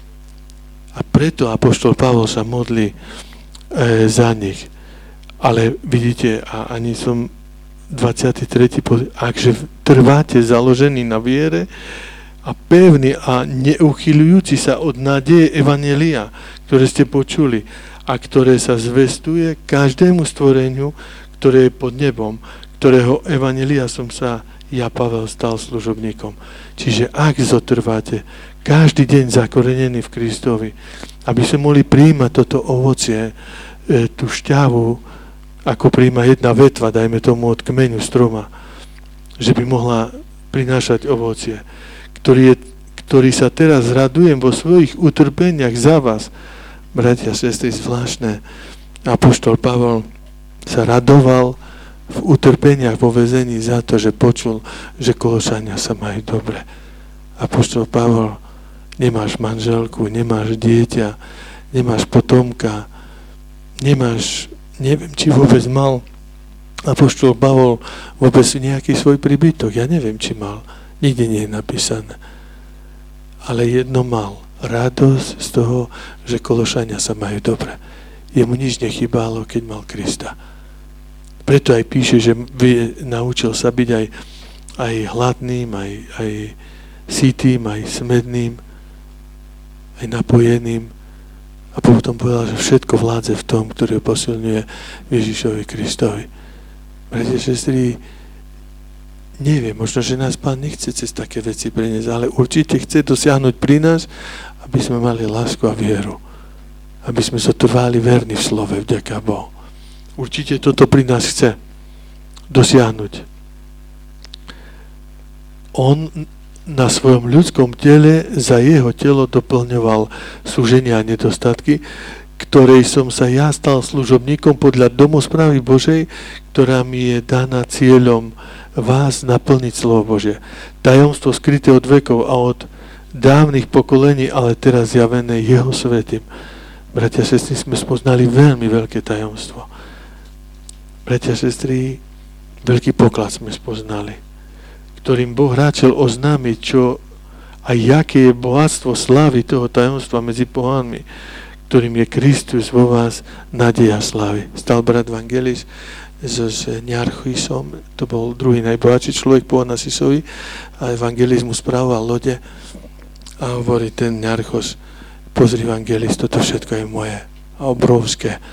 A preto apoštol Pavol sa modlí e, za nich. Ale vidíte, a ani som dvadsiaty tretí akže trváte založení na viere a pevní a neuchyľujúci sa od nádeje evanjelia, ktoré ste počuli a ktoré sa zvestuje každému stvoreniu, ktoré je pod nebom, ktorého evanjelia som sa ja, Pavel, stal služobníkom. Čiže ak zotrváte každý deň zakorenený v Kristovi, aby sme mohli prijímať toto ovocie, e, tú šťavu, ako prijíma jedna vetva, dajme tomu od kmeňu stroma, že by mohla prinášať ovocie, ktorý, je, ktorý sa teraz radujem vo svojich utrpeniach za vás. Bratia, sestry, zvláštne. Apoštol Pavol sa radoval v utrpeniach vo väzení za to, že počul, že Kološania sa majú dobre. Apoštol Pavol, nemáš manželku, nemáš dieťa, nemáš potomka, nemáš, neviem, či vôbec mal apoštol Pavol vôbec nejaký svoj príbytok. Ja neviem, či mal. Nikde nie je napísané. Ale jedno mal. Radosť z toho, že Kološania sa majú dobre. Jemu nič nechybalo, keď mal Krista. Preto aj píše, že by naučil sa byť aj, aj hladným, aj, aj sýtým, aj smedným, aj napojeným. A potom povedal, že všetko vládze v tom, ktorý ho posilňuje Ježišovi Kristovi. Bratia, sestry, neviem, možno, že nás Pán nechce cez také veci priniesť, ale určite chce dosiahnuť pri nás, aby sme mali lásku a vieru. Aby sme zotrvali verní v slove, vďaka Bohu. Určite toto pri nás chce dosiahnuť. On na svojom ľudskom tele za jeho telo doplňoval súženia a nedostatky, ktorej som sa ja stal služobníkom podľa domosprávy Božej, ktorá mi je daná cieľom vás naplniť slovo Božie. Tajomstvo skryté od vekov a od dávnych pokolení, ale teraz zjavené jeho svätým. Bratia a sestry, sme spoznali veľmi veľké tajomstvo. Bratia a sestry, veľký poklad sme spoznali, ktorým Boh ráčil oznámiť, čo a jaké je bohatstvo slávy toho tajomstva medzi pohanmi, ktorým je Kristus vo vás, nádeja slávy. Stal brat Vangelis s Nearchisom, to bol druhý najbohatší človek po Onasisovi, a Evangelis mu spravoval lode a hovorí ten Nearchos, pozri Vangelis, toto všetko je moje, a obrovské.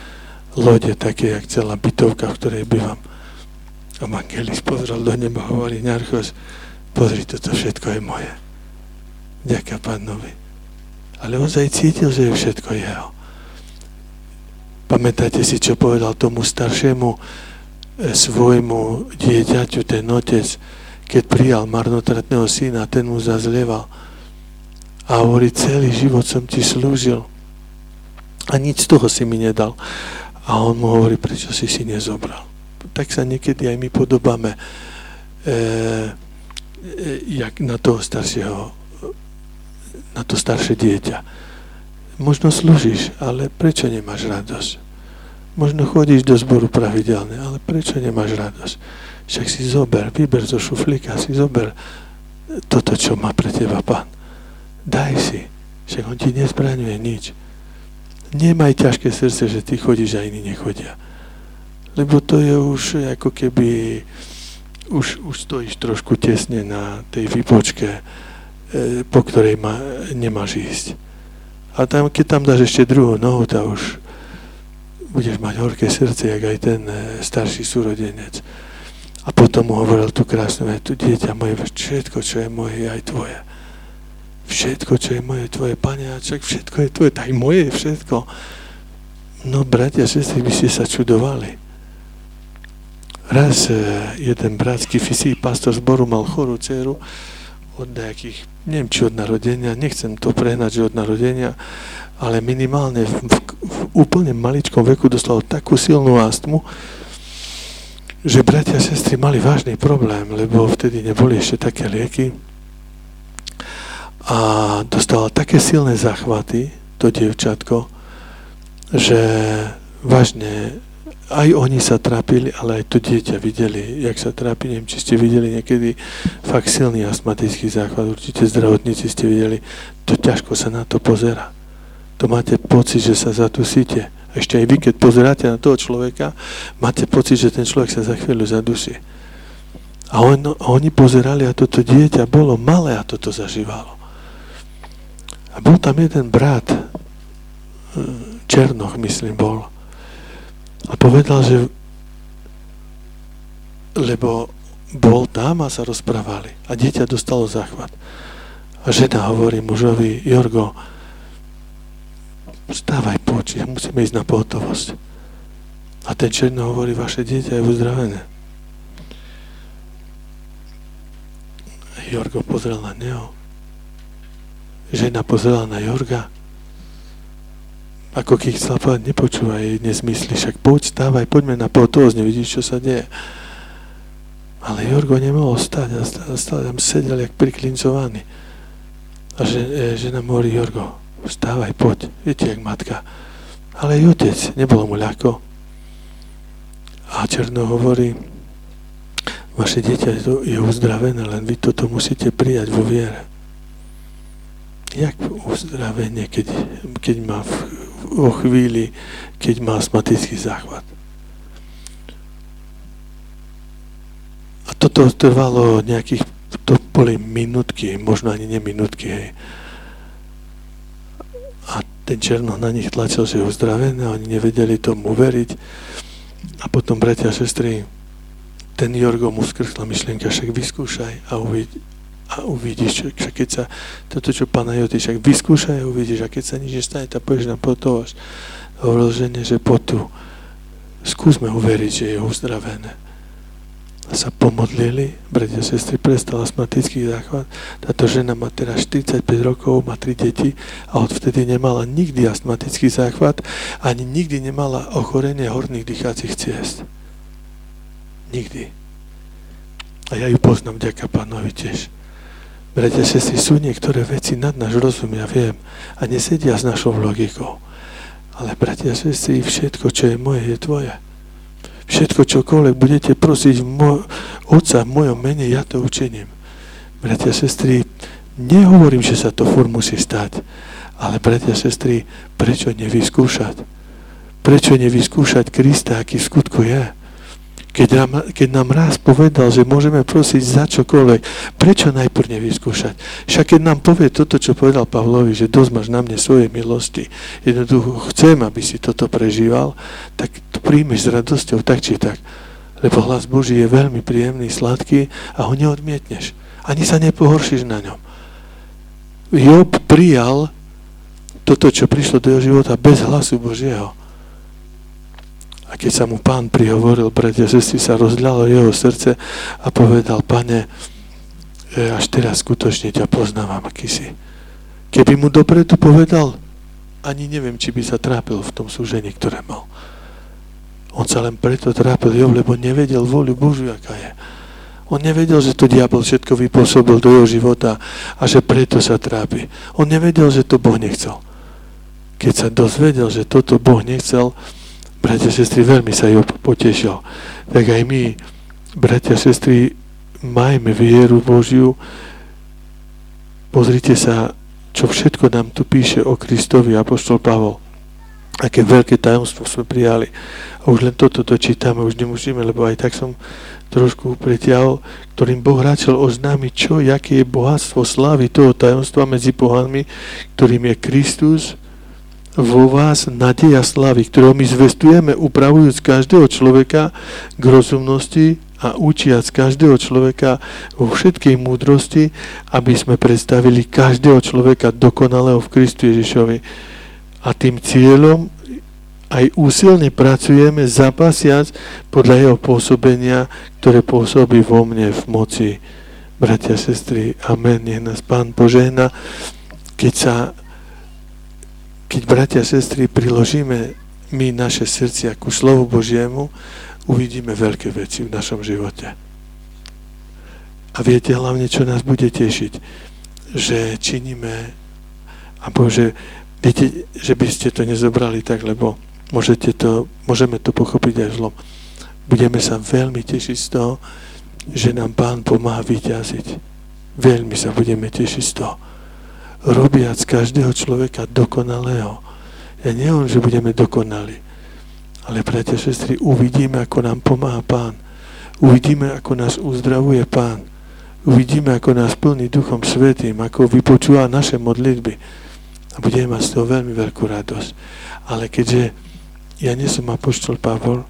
lode také, jak celá bytovka, v ktorej bývam. Evangelist pozrel do neba a hovorí, Ňarchos, pozri, toto všetko je moje. Ďaká Pánovi. Ale on sa aj cítil, že je všetko jeho. Pamätáte si, čo povedal tomu staršiemu e, svojmu dieťaťu, ten otec, keď prijal marnotratného syna, ten mu zazlieval. A hovorí, celý život som ti slúžil. A nič z toho si mi nedal. A on mu hovorí, prečo si si nezobral. Tak sa niekedy aj my podobáme e, e, jak na toho staršieho, na to staršie dieťa. Možno slúžiš, ale prečo nemáš radosť? Možno chodíš do zboru pravidelne, ale prečo nemáš radosť? Však si zober, vyber zo šuflíka, si zober toto, čo má pre teba Pán. Daj si, však on ti nezbraňuje nič. Nemaj ťažké srdce, že ty chodíš a iní nechodia. Lebo to je už ako keby už, už stojíš trošku tesne na tej výpočke, e, po ktorej ma, nemáš ísť. A tam, keď tam dáš ešte druhú nohu, tá už budeš mať horké srdce, jak aj ten e, starší súrodenec. A potom mu hovoril tú krásnu vetu, dieťa moje, všetko, čo je moje, je aj tvoje. Všetko, čo je moje, tvoje, Pane, a čak všetko je tvoje, tak moje je všetko. No, bratia, sestry, by ste sa čudovali. Raz jeden bratský fisí pastor zboru mal chorú dceru od nejakých, neviem, či od narodenia, nechcem to prehnať, že od narodenia, ale minimálne v, v, v úplne maličkom veku dostal takú silnú astmu, že bratia a sestry mali vážny problém, lebo vtedy neboli ešte také lieky a dostala také silné záchvaty, to dievčatko, že vážne aj oni sa trápili, ale aj to dieťa videli, jak sa trápi, neviem, či ste videli niekedy fakt silný astmatický záchvat, určite zdravotníci ste videli, to ťažko sa na to pozerá. To máte pocit, že sa zadusíte. Ešte aj vy, keď pozeráte na toho človeka, máte pocit, že ten človek sa za chvíľu zadusí. A on, oni pozerali a toto dieťa bolo malé a toto zažívalo. A bol tam jeden brat, Černoch, myslím, bol. A povedal, že lebo bol tam a sa rozprávali. A dieťa dostalo záchvat. A žena hovorí mužovi, Jorgo, vstávaj, poď, musíme ísť na pohotovosť. A ten Černo hovorí, vaše dieťa je uzdravené. Jorgo pozrel na neho. Žena pozrela na Jorga. Ako keď chcela povedať, nepočúvaj, nezmysli, však poď, stávaj, poďme na pohotovosť, nevidíš, čo sa deje. Ale Jorgo nemohol stať a stále, stále tam sedel, jak priklincovaný. A že, žena mu hovorí, Jorgo, vstávaj, poď, viete, jak matka. Ale aj otec, nebolo mu ľahko. A Černo hovorí, vaše dieťa je uzdravené, len vy toto musíte prijať vo viere. Jak uzdravenie, keď, keď má v, vo chvíli, keď má astmatický záchvat. A toto trvalo nejakých, to boli minútky, možno ani neminútky, hej. A ten Černoch na nich tlačil, že je uzdravený a oni nevedeli tomu veriť. A potom, bratia a sestry, ten Jorgo mu skrchla myšlienka, však vyskúšaj a uvidí. A uvidíš, však keď sa, toto čo Pána Joty, však vyskúšaj a uvidíš, a keď sa nič nestane, tak pôjdeš na pohotovosť. Hovoril žene, že poď tu, skúsme uveriť, že je uzdravené. A sa pomodlili, bratia a sestry, prestal astmatický záchvat. Táto žena má teraz štyridsaťpäť rokov, má tri deti a odvtedy nemala nikdy astmatický záchvat, ani nikdy nemala ochorenie horných dýchacích ciest. Nikdy. A ja ju poznám, vďaka Pánovi tiež. Bratia, sestry, sú niektoré veci nad náš rozum, ja viem, a nesedia s našou logikou. Ale, bratia, sestry, všetko, čo je moje, je tvoje. Všetko, čokoľvek budete prosiť mo- Otca v mojom mene, ja to učiním. Bratia, sestry, nehovorím, že sa to furt musí stať, ale, bratia, sestry, prečo nevyskúšať? Prečo nevyskúšať Krista, aký v skutku je? Keď nám, keď nám raz povedal, že môžeme prosiť za čokoľvek, prečo najprv nevyskúšať? Však keď nám povie toto, čo povedal Pavlovi, že dosť máš na mne svoje milosti, jednoducho chcem, aby si toto prežíval, tak to príjmeš s radosťou, tak či tak. Lebo hlas Boží je veľmi príjemný, sladký a ho neodmietneš. Ani sa nepohoršíš na ňom. Job prijal toto, čo prišlo do jeho života bez hlasu Božieho. A keď sa mu Pán prihovoril, bratia a sestry, sa rozľalo jeho srdce a povedal, Pane, až teraz skutočne ťa poznávam, aký si. Keby mu dopredu povedal, ani neviem, či by sa trápil v tom súžení, ktoré mal. On sa len preto trápil, Job, lebo nevedel voľu Božiu, aká je. On nevedel, že to diabol všetko vypôsobil do jeho života a že preto sa trápi. On nevedel, že to Boh nechcel. Keď sa dozvedel, že toto Boh nechcel, bratia a sestry, veľmi sa Job potešil. Tak aj my, bratia a sestry, majme vieru Božiu. Pozrite sa, čo všetko nám tu píše o Kristovi apoštol Pavol. Aké veľké tajomstvo sme prijali. A už len toto dočítame, už nemusíme, lebo aj tak som trošku pretiahol, ktorým Boh radšel oznámiť, čo, aké je bohatstvo slávy toho tajomstva medzi pohanmi, ktorým je Kristus vo vás, nadeja slávy, ktorého my zvestujeme, upravujúc každého človeka k rozumnosti a učiac každého človeka vo všetkej múdrosti, aby sme predstavili každého človeka dokonalého v Kristu Ježišovi. A tým cieľom aj úsilne pracujeme, zapasiac podľa jeho pôsobenia, ktoré pôsobí vo mne v moci. Bratia a sestry, amen, nech nás Pán požehná. Keď sa, keď bratia a sestry priložíme my naše srdcia ku slovu Božiemu, uvidíme veľké veci v našom živote. A viete hlavne, čo nás bude tešiť, že činíme, alebo že viete, že by ste to nezobrali tak, lebo Môžete to, môžeme to pochopiť aj zlom. Budeme sa veľmi tešiť z toho, že nám Pán pomáha vyťaziť. Veľmi sa budeme tešiť z toho. Robiac každého človeka dokonalého. Ja neviem, že budeme dokonali, ale bratia a sestry, uvidíme, ako nám pomáha Pán. Uvidíme, ako nás uzdravuje Pán. Uvidíme, ako nás plní Duchom Svätým, ako vypočúva naše modlitby. A budeme mať z toho veľmi veľkú radosť. Ale keďže ja nie som apoštol Pavol,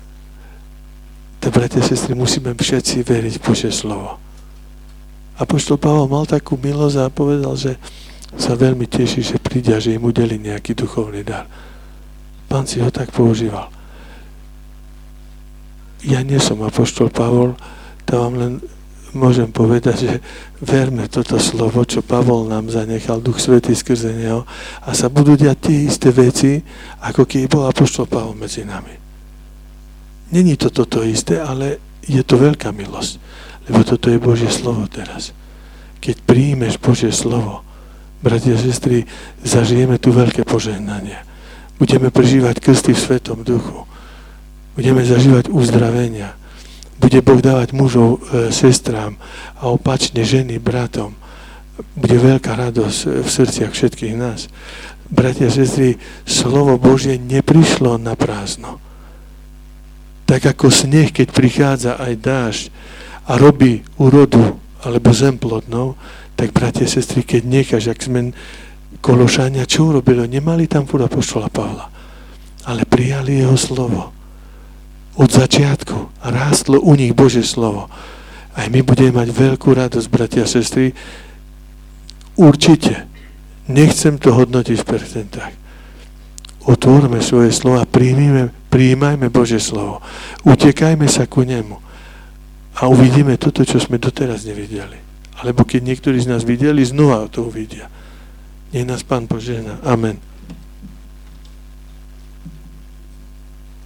tak, bratia a sestry, musíme všetci veriť v Božie slovo. Apoštol Pavol mal takú milosť a povedal, že sa veľmi teší, že príde a že im udeli nejaký duchovný dar. Pán si ho tak používal. Ja nie som apoštol Pavol, to vám len môžem povedať, že verme toto slovo, čo Pavol nám zanechal, Duch Svätý skrze neho, a sa budú diať tie isté veci, ako keď bol apoštol Pavol medzi nami. Není to toto isté, ale je to veľká milosť, lebo toto je Božie slovo teraz. Keď príjmeš Božie slovo, bratia a sestry, zažijeme tu veľké požehnanie. Budeme prežívať krsty v Svetom Duchu. Budeme zažívať uzdravenia. Bude Boh dávať mužov e, sestrám a opačne ženy bratom. Bude veľká radosť v srdciach všetkých nás. Bratia a sestry, slovo Božie neprišlo na prázdno. Tak ako sneh, keď prichádza aj dážď a robí úrodu alebo zem plodnou, tak bratia a sestry, keď necháš, ak sme Kološania, čo urobili? Nemali tam furt apoštola Pavla, ale prijali jeho slovo. Od začiatku rástlo u nich Božie slovo. Aj my budeme mať veľkú radosť, bratia a sestry. Určite. Nechcem to hodnotiť v percentách. Otvorme svoje slova, príjmime, prijímajme Božie slovo. Utekajme sa ku nemu. A uvidíme toto, čo sme doteraz nevideli. Alebo keď niektorí z nás videli, znova to uvidia. Nech nás Pán požehná. Amen.